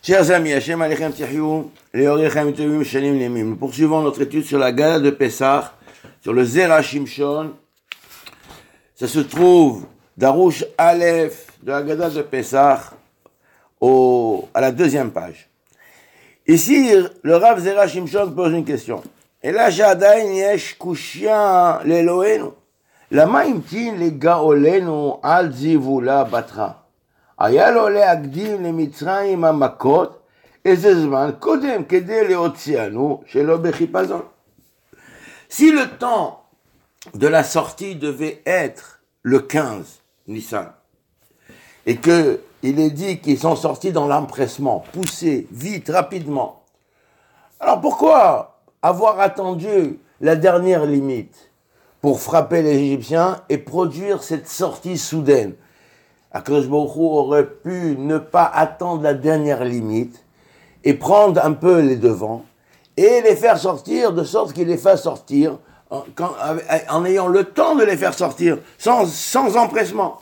Chers amis, Hashem Alechem Tihyou, Leorechem Tovim Shanim Lemim. Nous poursuivons notre étude sur la Gala de Pessah, sur le Zera Shimshon. Ça se trouve d'Arouche Aleph de la Gala de Pessah à la deuxième page. Ici, le Rav Zera Shimshon pose une question. Et là, Jadain Yesh Kushia l'Elohenu. Lama imtin le Gaolenu al Zivula Batra. היה לו להקדים למצרים המכות איזה זמן קודם כדי להוציאנו שלא בחיפזון. Si le temps de la sortie devait être le 15 Nissan et que il est dit qu'ils sont sortis dans l'empressement, poussés vite, rapidement, alors pourquoi avoir attendu la dernière limite pour frapper les Égyptiens et produire cette sortie soudaine? Akadosh Baruch Hu aurait pu ne pas attendre la dernière limite et prendre un peu les devants et les faire sortir de sorte qu'il les fasse sortir en ayant le temps de les faire sortir sans empressement.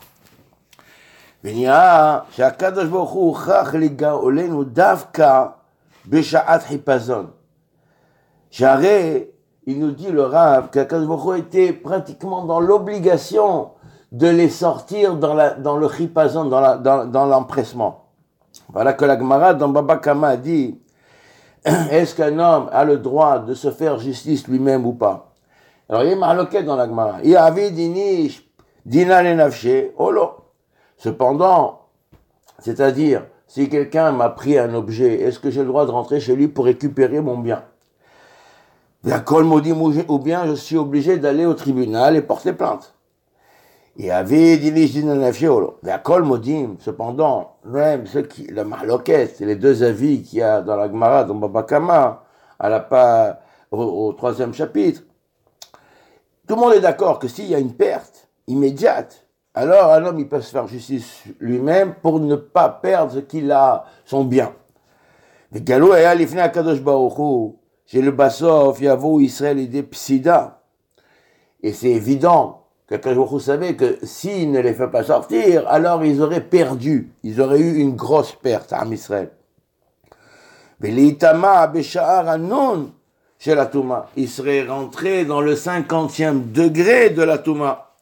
שהקדוש ברוך הוא הוכרח לגאולנו דווקא בשעת חיפזון. שהרי, il nous dit le Rav, qu'Akadosh Baruch Hu était pratiquement dans l'obligation de les sortir dans le chipazon, dans l'empressement. Voilà que la Gemara dans Baba Kama a dit, est-ce qu'un homme a le droit de se faire justice lui-même ou pas? Alors il y a marloquet dans la Gemara. Il y avait dinish, dina le nafshe, olo. Cependant, c'est-à-dire, si quelqu'un m'a pris un objet, est-ce que j'ai le droit de rentrer chez lui pour récupérer mon bien? Ou bien je suis obligé d'aller au tribunal et porter plainte. Il y avait cependant, même ceux qui, la mahloket, c'est les deux avis qu'il y a dans la Gemara, dans Baba Kama, au troisième chapitre. Tout le monde est d'accord que s'il y a une perte immédiate, alors un homme il peut se faire justice lui-même pour ne pas perdre ce qu'il a, son bien. Mais Galou et Alifne Akadosh Baruch Hu, j'ai le Bassof, Yavo Israël et des Psida. Et c'est évident que vous savez que s'il ne les fait pas sortir, alors ils auraient perdu, ils auraient eu une grosse perte à Israël. Ils seraient rentrés dans le 50e degré de la Touma.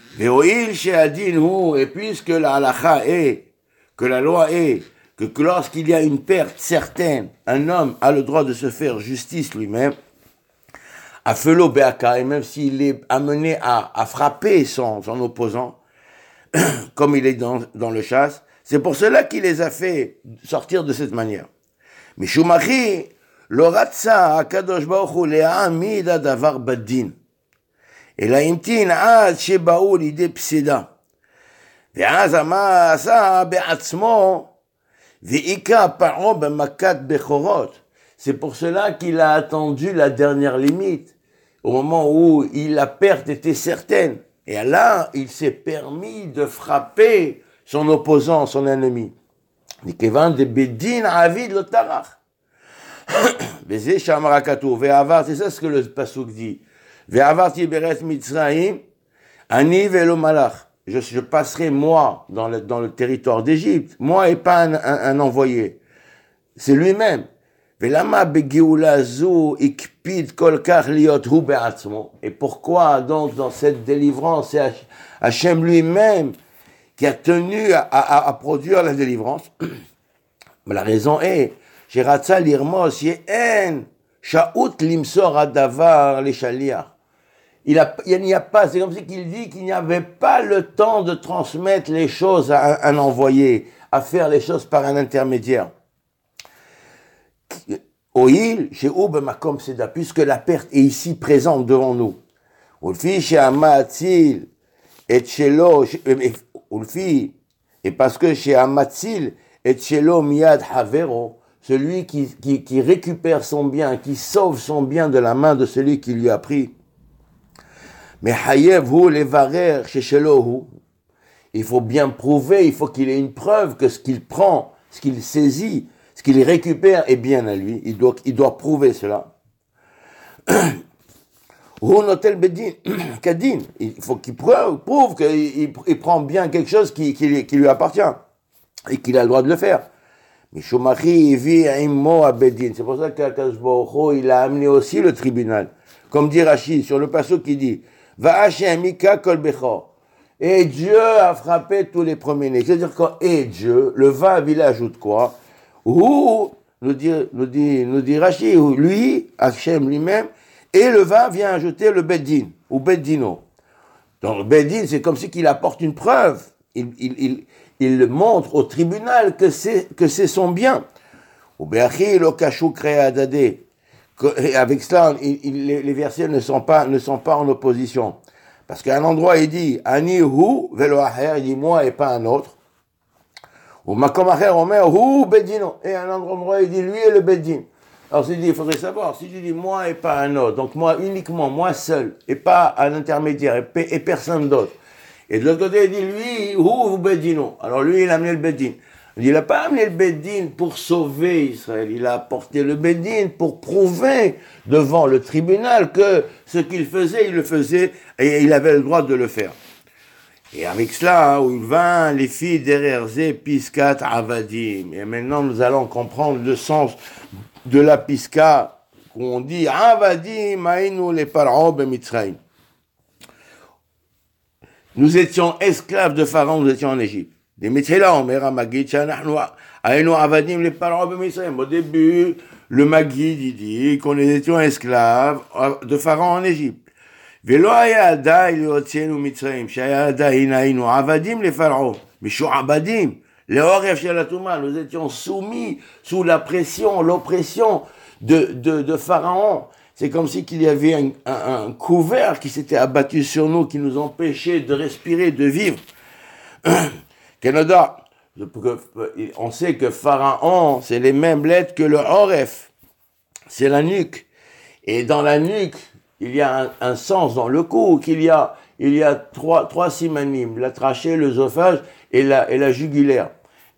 Et puisque la halakha est, que la loi est, que lorsqu'il y a une perte certaine, un homme a le droit de se faire justice lui-même, à Felo Beaka, et même s'il est amené à frapper son opposant, comme il est dans le chasse, c'est pour cela qu'il les a fait sortir de cette manière. Mais Shumachi, l'oratsa akadosh baruch hu le'amid adavar badin, et la imtin ad shebaou l'idée psida, ve'az ama asa be'atzmo, ve'ika paro b'makat bechorot. C'est pour cela qu'il a attendu la dernière limite, au moment où la perte était certaine. Et là, il s'est permis de frapper son opposant, son ennemi. C'est ça ce que le pasuk dit. Je passerai moi dans le territoire d'Égypte, moi et pas un envoyé. C'est lui-même. Et pourquoi donc dans cette délivrance c'est Hachem lui-même qui a tenu à produire la délivrance? La raison est il n'y a pas, c'est comme si qu'il dit qu'il n'y avait pas le temps de transmettre les choses à un envoyé, à faire les choses par un intermédiaire. Puisque la perte est ici présente devant nous. Et parce que chez Amatzil et Shelo Miyad Havero, celui qui récupère son bien, qui sauve son bien de la main de celui qui lui a pris. Mais Hayev hu levarer chez Shelohu, il faut bien prouver, il faut qu'il ait une preuve que ce qu'il prend, ce qu'il saisit, ce qu'il récupère est bien à lui. Il doit prouver cela. Il faut qu'il prouve qu'il prend bien quelque chose qui lui appartient et qu'il a le droit de le faire. Mishumachi ivi immo abedin. C'est pour ça qu'Akadosh Baruch Hu, il a amené aussi le tribunal. Comme dit Rashi, sur le passage qui dit, Va Hashem Mika Kol Bechor. Et Dieu a frappé tous les premiers-nés. C'est-à-dire quand et Dieu, le vav, il ajoute quoi? Ou, nous dit Rashi, lui, Hashem lui-même, et le vav vient ajouter le beddin, ou beddino. Donc le beddin, c'est comme si qu'il apporte une preuve. Il montre au tribunal que c'est son bien. Ou be'achi lo kashou krei adadé. Avec cela, les versets ne sont pas en opposition. Parce qu'à un endroit, il dit, Ani hu velo acher, il dit moi et pas un autre. Ou makom acher, omer hu bedino. Et à un endroit, il dit lui et le bedin. Alors, il faudrait savoir, si tu dis moi et pas un autre, donc moi uniquement, moi seul, et pas un intermédiaire, et personne d'autre. Et de l'autre côté, il dit lui, hu bedino. Alors lui, il a amené le bedin. Il n'a pas amené le Beddin pour sauver Israël, il a apporté le Beddin pour prouver devant le tribunal que ce qu'il faisait, il le faisait et il avait le droit de le faire. Et avec cela, où il vint les filles d'Ererzé, Piskat, Avadim. Et maintenant, nous allons comprendre le sens de la Piska, où on dit Avadim, Aïnou, les Pharaons, Mitzrayim. Nous étions esclaves de Pharaon, nous étions en Égypte. Au début, le Maguid, il dit qu'on était esclaves de Pharaon en Égypte. Nous étions soumis sous la pression, l'oppression de Pharaon. C'est comme si qu'il y avait un couvert qui s'était abattu sur nous, qui nous empêchait de respirer, de vivre. Canada, on sait que Pharaon, c'est les mêmes lettres que le Oref, c'est la nuque. Et dans la nuque, il y a un sens dans le cou, il y a trois simanimes, la trachée, l'œsophage et la jugulaire,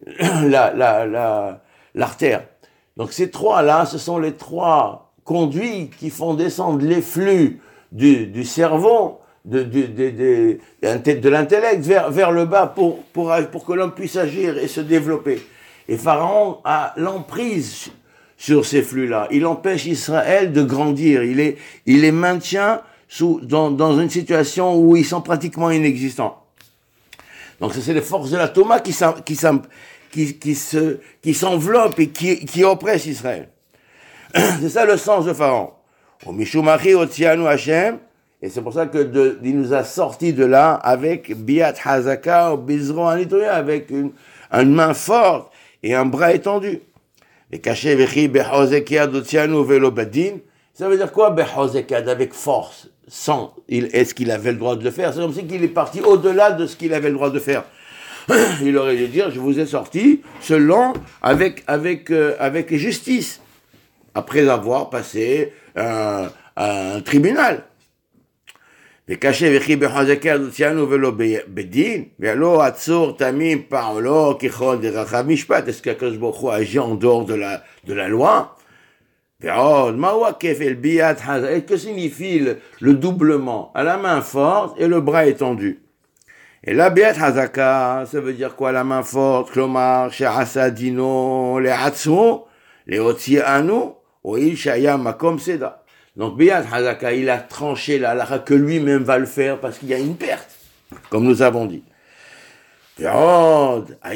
l'artère. Donc ces trois-là, ce sont les trois conduits qui font descendre les flux du cerveau, de l'intellect vers le bas pour que l'homme puisse agir et se développer. Et Pharaon a l'emprise sur ces flux-là. Il empêche Israël de grandir. Il les maintient dans une situation où ils sont pratiquement inexistants. Donc c'est les forces de la Toma qui s'enveloppent et qui oppressent Israël. C'est ça le sens de Pharaon. Au Mishumachi Otianu Hashem. Et c'est pour ça qu'il nous a sortis de là avec Biat Hazaka, Bizro Anitoya, avec une main forte et un bras étendu. Et caché Vechi Behozekad Otianu Velo Badin. Ça veut dire quoi Behozekad? Avec force. Est-ce qu'il avait le droit de le faire? C'est comme si qu'il est parti au-delà de ce qu'il avait le droit de faire. Il aurait dû dire, je vous ai sorti selon, avec justice. Après avoir passé un tribunal. וקשה וכי בחזקה דוציאנו ולא בדין, ולא עצור תמים פעולו ככל דרכיו משפט. Est-ce qu'Akadosh Baruch Hu agit en dehors de la loi? ועוד, מהו הכפל ביאת חזקה? Que signifie le doublement? À la main forte et le bras étendu. Et la ביאת חזקה, ça veut dire quoi la main forte? כלומר, שעשה דינו לעצמו, להוציאנו, הואיל שהיה מקום סדה. Donc, Biyat Hazaka, il a tranché la halakha que lui-même va le faire parce qu'il y a une perte, comme nous avons dit. Et il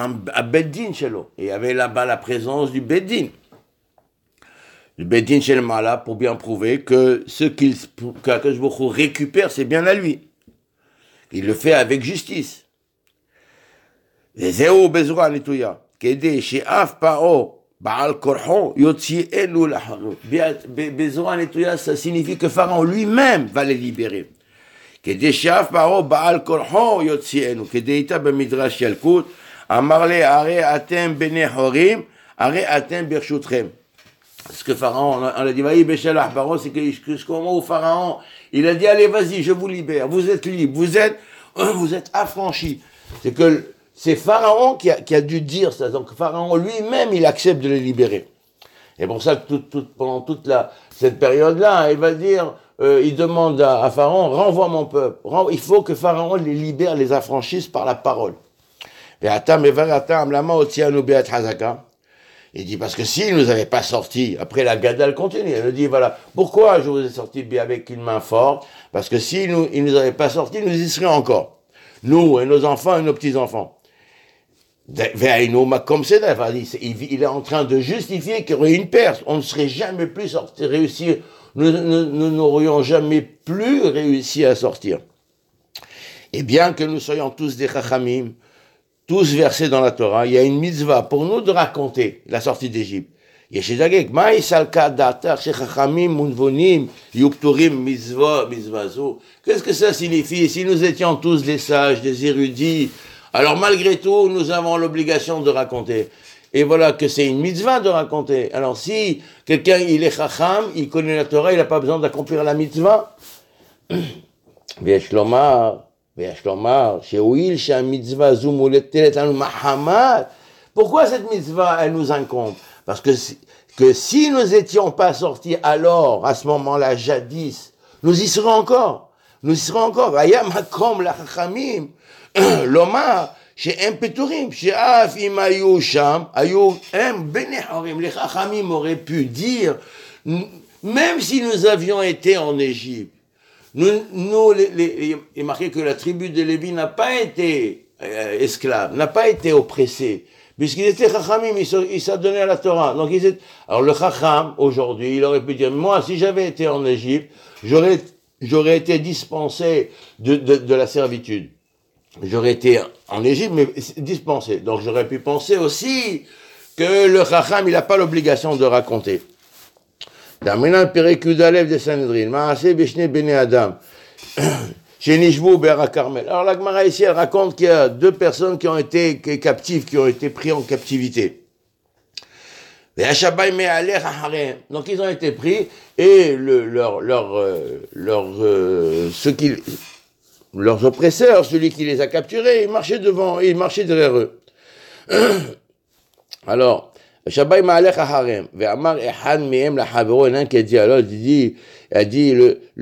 y avait là-bas la présence du Beddin. Le Beddin chez le Mala pour bien prouver que ce qu'Akadosh Baruch Hu récupère, c'est bien à lui. Il le fait avec justice. Et Zéo Bezra Nituya, Kede She'af Pa'o. Baal Korhon, Yotzienu Lahanou. Bezora Netouya, ça signifie que Pharaon lui-même va les libérer. Kedeshaf Paro Baal Korhon, Yotzienu. Kedeita Bemidrash Yalkut, Amarle Are Atem Bene Horim, Are Atem Bershutrem. Parce que Pharaon, on a dit, Vaï Beshalach Paro, c'est jusqu'au moment où Pharaon, il a dit, allez, vas-y, je vous libère, vous êtes libre, vous êtes affranchis. C'est que c'est Pharaon qui a dû dire ça. Donc Pharaon lui-même, il accepte de les libérer. Et pour ça que pendant toute cette période-là, il va dire, il demande à Pharaon, renvoie mon peuple. Il faut que Pharaon les libère, les affranchisse par la parole. Et Atam Evaratam Lama Otianu Beat Hazaka. Il dit, parce que s'il nous avait pas sorti, après la Gada, elle continue, elle nous dit, voilà, pourquoi je vous ai sorti avec une main forte? Parce que s'il nous avait pas sorti, nous y serions encore. Nous, et nos enfants et nos petits-enfants. Comme c'est il est en train de justifier qu'il y aurait une perte. On ne serait jamais plus sorti, réussi, nous n'aurions jamais plus réussi à sortir. Et bien que nous soyons tous des chachamim, tous versés dans la Torah, il y a une mitzvah pour nous de raconter la sortie d'Égypte. Qu'est-ce que ça signifie? Si nous étions tous des sages, des érudits, alors malgré tout, nous avons l'obligation de raconter. Et voilà que c'est une mitzvah de raconter. Alors si quelqu'un, il est chacham, il connaît la Torah, il n'a pas besoin d'accomplir la mitzvah. Pourquoi cette mitzvah, elle nous incombe? Parce que si nous n'étions pas sortis alors, à ce moment-là, jadis, nous y serons encore. Nous y serons encore. Ayam hakom la chachamim, l'omar, chez Peturim, chez Af imayu sham, ayu bene horim. Les chachamim auraient pu dire, même si nous avions été en Égypte, il est marqué que la tribu de Lévi n'a pas été esclave, n'a pas été oppressée, puisqu'ils étaient chachamim, ils s'adonnaient à la Torah. Donc alors le chacham, aujourd'hui, il aurait pu dire, moi, si j'avais été en Égypte, j'aurais été dispensé de la servitude. J'aurais été en Égypte, mais dispensé. Donc j'aurais pu penser aussi que le chacham, il n'a pas l'obligation de raconter. Maintenant, Perek Yudalev de Sanhedrin, Maaseh Beshne Bene Adam, chez Nishbu Be'ara Carmel. Alors la Gemara ici, elle raconte qu'il y a deux personnes qui ont été captives, qui ont été pris en captivité. Donc ils ont été pris et leurs oppresseurs, celui qui les a capturés, il marchait devant, il marchait derrière eux. Alors, Shabbai ma'alech harem, ve'amar echad mehem la havero, un qui a dit alors, il dit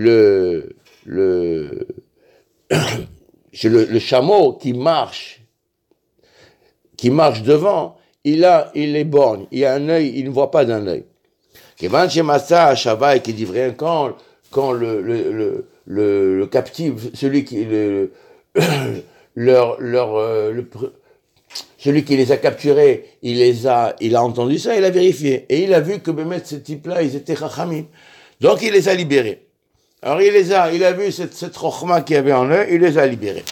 le chameau qui marche devant, il est borgne, il a un œil, il ne voit pas d'un œil. Kevan shemasa Shabbai qui dit vrai quand le captif, celui qui celui qui les a capturés, il a entendu ça, il a vérifié. Et il a vu que ce type-là, ils étaient chachamim. Donc il les a libérés. Alors il a vu cette chokhma qu'il y avait en eux, il les a libérés.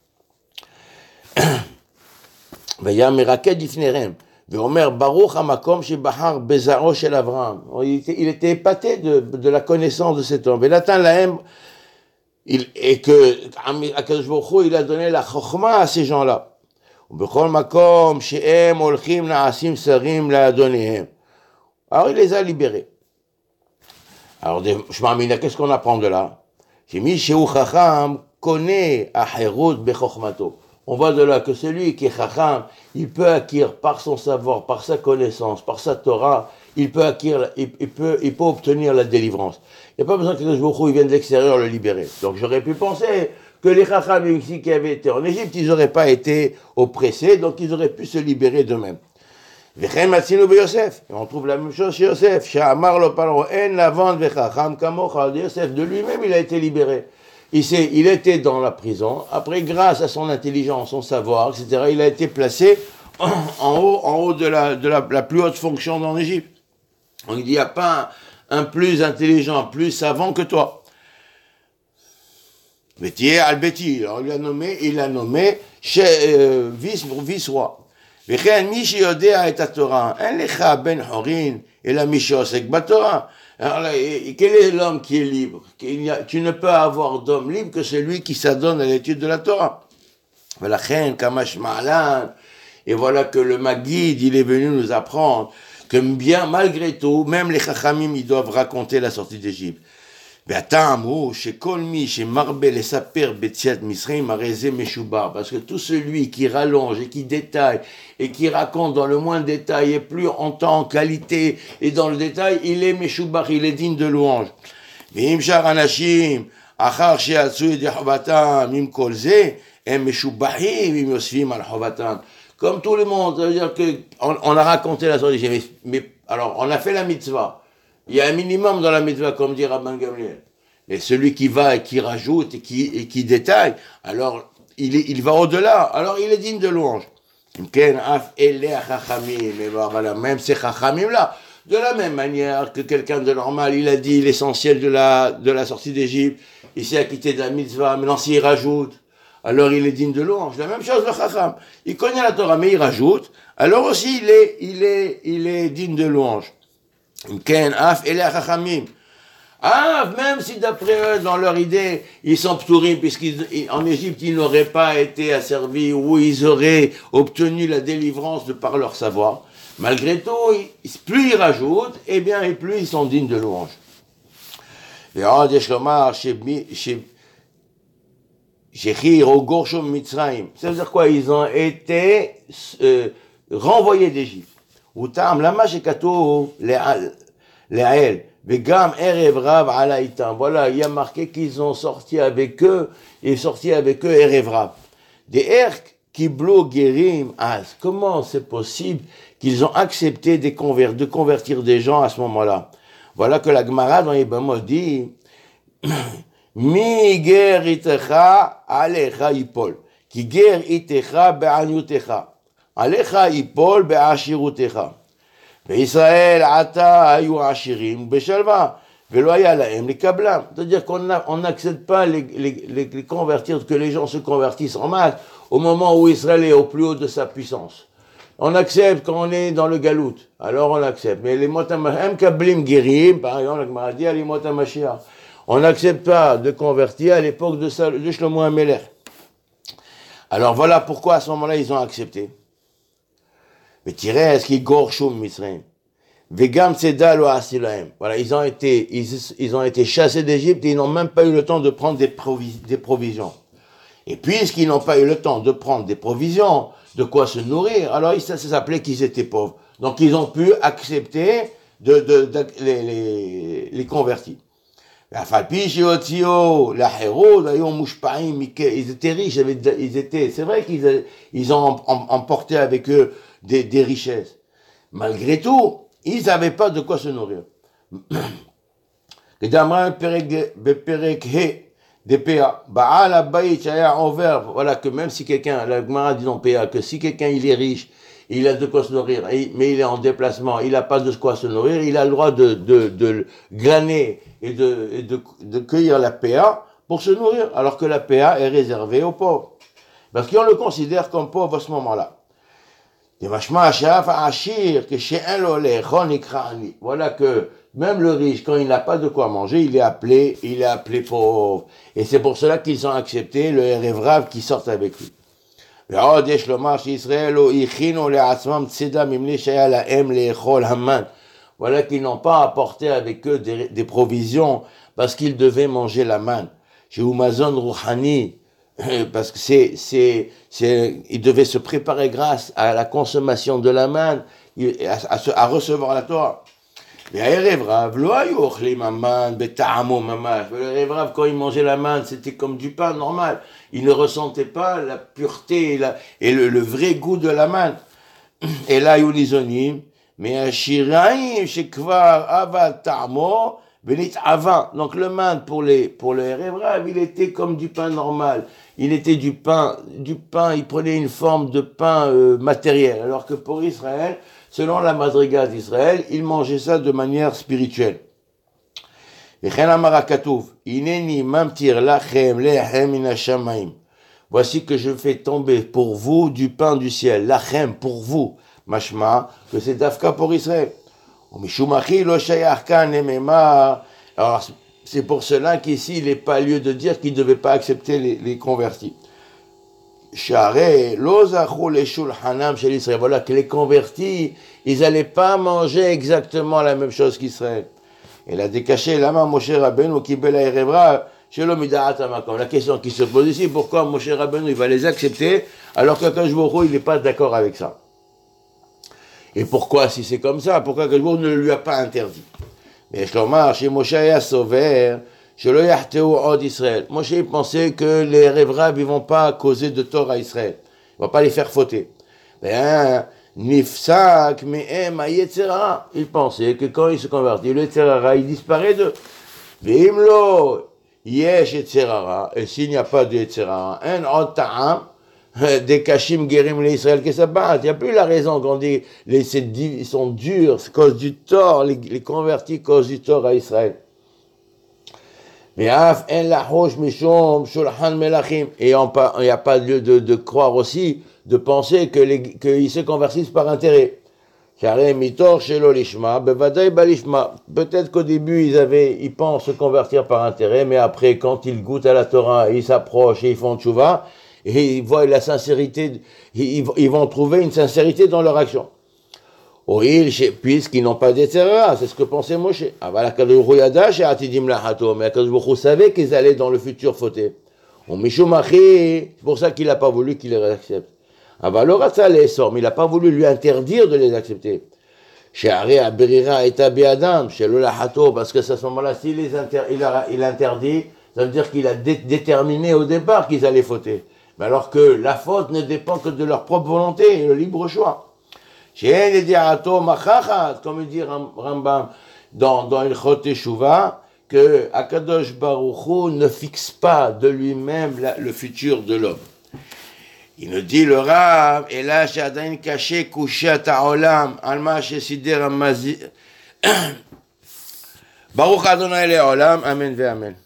Il était épaté de la connaissance de cet homme. Et que Akadosh Baruch Hu, il a donné la chokhma à ces gens-là. Alors il les a libérés. Alors je m'amène, qu'est-ce qu'on apprend de là? On voit de là que celui qui est chacham, il peut acquérir par son savoir, par sa connaissance, par sa Torah, il peut obtenir la délivrance. Il n'y a pas besoin que le Baruch Hu vienne de l'extérieur le libérer. Donc j'aurais pu penser que les chachamim ici qui avaient été en Égypte, ils n'auraient pas été oppressés, donc ils auraient pu se libérer d'eux-mêmes. Et on trouve la même chose chez Yosef. Yosef de lui-même, il a été libéré. Il était dans la prison. Après, grâce à son intelligence, son savoir, etc., il a été placé en haut de la plus haute fonction dans l'Égypte. On dit, il n'y a pas un plus intelligent, plus savant que toi. Bétier al-Béti, alors il l'a nommé vice-roi. וכן מי שיודע את התורה, אין לך בן חורין, אלא מי שעוסק בתורה. Alors, quel est l'homme qui est libre? Tu ne peux avoir d'homme libre que celui qui s'adonne à l'étude de la Torah. ולכן, כמה שמעלן, et voilà que le Maguide, il est venu nous apprendre que bien, malgré tout, même les chachamim, ils doivent raconter la sortie d'Égypte. Parce que tout celui qui rallonge et qui détaille et qui raconte dans le moindre détail et plus en temps, en qualité et dans le détail, il est Meshubar, il est digne de louange. comme tout le monde. Ça veut dire qu'on a raconté la sortie d'Égypte. Mais alors, on a fait la mitzvah. Il y a un minimum dans la mitzvah, comme dit Rabban Gamliel. Et celui qui va et qui rajoute et qui détaille, alors il va au-delà. Alors il est digne de louange. Même ces chachamim-là, de la même manière que quelqu'un de normal, il a dit l'essentiel de la sortie d'Égypte, il s'est acquitté de la mitzvah, maintenant s'il rajoute, alors il est digne de louange. La même chose le chacham. Il connaît la Torah, mais il rajoute, alors aussi il est digne de louange. Même si d'après eux, dans leur idée, ils sont ptourim, puisqu'en Égypte, ils n'auraient pas été asservis ou ils auraient obtenu la délivrance de par leur savoir. Malgré tout, plus ils rajoutent, et plus ils sont dignes de louange. Ça veut dire quoi? Ils ont été renvoyés d'Égypte. Voilà, il y a marqué qu'ils ont sorti avec eux, Erev Rav. Des erk kiblo gerim az. Comment c'est possible qu'ils ont accepté de convertir des gens à ce moment-là? Voilà que la Gemara dans Yebamot dit Mi ger itecha alecha ipol. Ki ger itecha be'anyutecha. Alecha ipol be'ashirutecha. Israël, Ata, Ayu Ashirim, Beshalva, Veloya Laem, les Kablam. C'est-à-dire qu'on n'accepte pas les convertir, que les gens se convertissent en masse au moment où Israël est au plus haut de sa puissance. On accepte quand on est dans le galout, alors on accepte. Mais les Motamashim, Kablim Gerim, par exemple, la Gemara dit, les Motamashia, on n'accepte pas de convertir à l'époque de Shlomo HaMelech. Alors voilà pourquoi à ce moment-là ils ont accepté. Mais tirez, est-ce qu'ils gorchum Misraim? Vegam Tzedal ou Asilaim. Voilà, ils ont été chassés d'Égypte et ils n'ont même pas eu le temps de prendre des provisions. Et puisqu'ils n'ont pas eu le temps de prendre des provisions, de quoi se nourrir, alors ça s'appelait qu'ils étaient pauvres. Donc ils ont pu accepter les convertis. Ils étaient riches, c'est vrai qu'ils ont emporté avec eux des richesses. Malgré tout, ils n'avaient pas de quoi se nourrir. Voilà que même si quelqu'un, la Gemara dit dans PA, que si quelqu'un il est riche, il a de quoi se nourrir, mais il est en déplacement, il n'a pas de quoi se nourrir, il a le droit de glaner et de cueillir la PA pour se nourrir, alors que la PA est réservée aux pauvres. Parce qu'on le considère comme pauvre à ce moment-là. Voilà que même le riche, quand il n'a pas de quoi manger, il est appelé pauvre. Et c'est pour cela qu'ils ont accepté le Erev Rav qui sort avec lui. Voilà qu'ils n'ont pas apporté avec eux des provisions parce qu'ils devaient manger la manne. Chez Umazon Rouhani, parce que ils devaient se préparer grâce à la consommation de la manne, à recevoir la Torah. Mais à Erev Rav, le Erev Rav, quand ils mangeaient la manne, c'était comme du pain normal. Ils ne ressentaient pas la pureté et le vrai goût de la manne. Et là, Yulizonim, mais Ashiraim, Shekvar, Avad, Ta'amo, Benit Avan. Donc le manne pour le Erev Rav, il était comme du pain normal. Il était du pain, il prenait une forme de pain matériel. Alors que pour Israël, selon la madriga d'Israël, il mangeait ça de manière spirituelle. Voici que je fais tomber pour vous du pain du ciel, lachem pour vous, mashma, que c'est dafka pour Israël. Alors, c'est pour cela qu'ici, il n'est pas lieu de dire qu'il ne devait pas accepter les convertis. Voilà que les convertis, ils n'allaient pas manger exactement la même chose qu'Israël. Et la décaché, lama Moshe Rabbeinu qui bela Erev Rav, shelo mida'at hamakom. La question qui se pose ici, pourquoi Moshe Rabbeinu il va les accepter alors qu'Akadosh Baruch Hu il n'est pas d'accord avec ça? Et pourquoi, si c'est comme ça, pourquoi Akadosh Baruch Hu ne lui a pas interdit? Mais je l'omar, chez Moshe ya sauver, shelo yahteu od Israël. Moshe pensait que les Erev Rav ils vont pas causer de tort à Israël, ils vont pas les faire fauter. Ben, Nifsak, Me'em, Yetzerara. Il pensait que quand il se convertit, le Yetzerara, il disparaît de. Veimlo, Yesh Yetzerara. Et s'il n'y a pas de Yetzerara, un Ota'am, des Kashim Gerim l'Israël qui s'abattent. Il n'y a plus la raison qu'on dit ils sont durs, c'est cause du tort, les convertis cause du tort à Israël. Mais et il n'y a pas lieu de croire aussi, de penser qu'ils se convertissent par intérêt. Peut-être qu'au début ils pensent se convertir par intérêt, mais après quand ils goûtent à la Torah, ils s'approchent et ils font tchouva, et ils voient la sincérité, ils vont trouver une sincérité dans leur action. Puisqu'ils n'ont pas d'Yetzerara, c'est ce que pensait Moshe. Mais Akadosh savait qu'ils allaient dans le futur fauter. C'est pour ça qu'il n'a pas voulu qu'ils les acceptent. Mais il n'a pas voulu lui interdire de les accepter. Parce que à ce moment-là, s'il il interdit, ça veut dire qu'il a déterminé au départ qu'ils allaient fauter. Mais alors que la faute ne dépend que de leur propre volonté, le libre choix. Comme dit Rambam dans Ilchot Teshuvah, que Akadosh Baruch Hu ne fixe pas de lui-même le futur de l'homme. Il nous dit le Rav, et là, Shadain caché, couché ta'olam, alma shesider amazi. Baruch Adonai le'olam, amen ve'amen.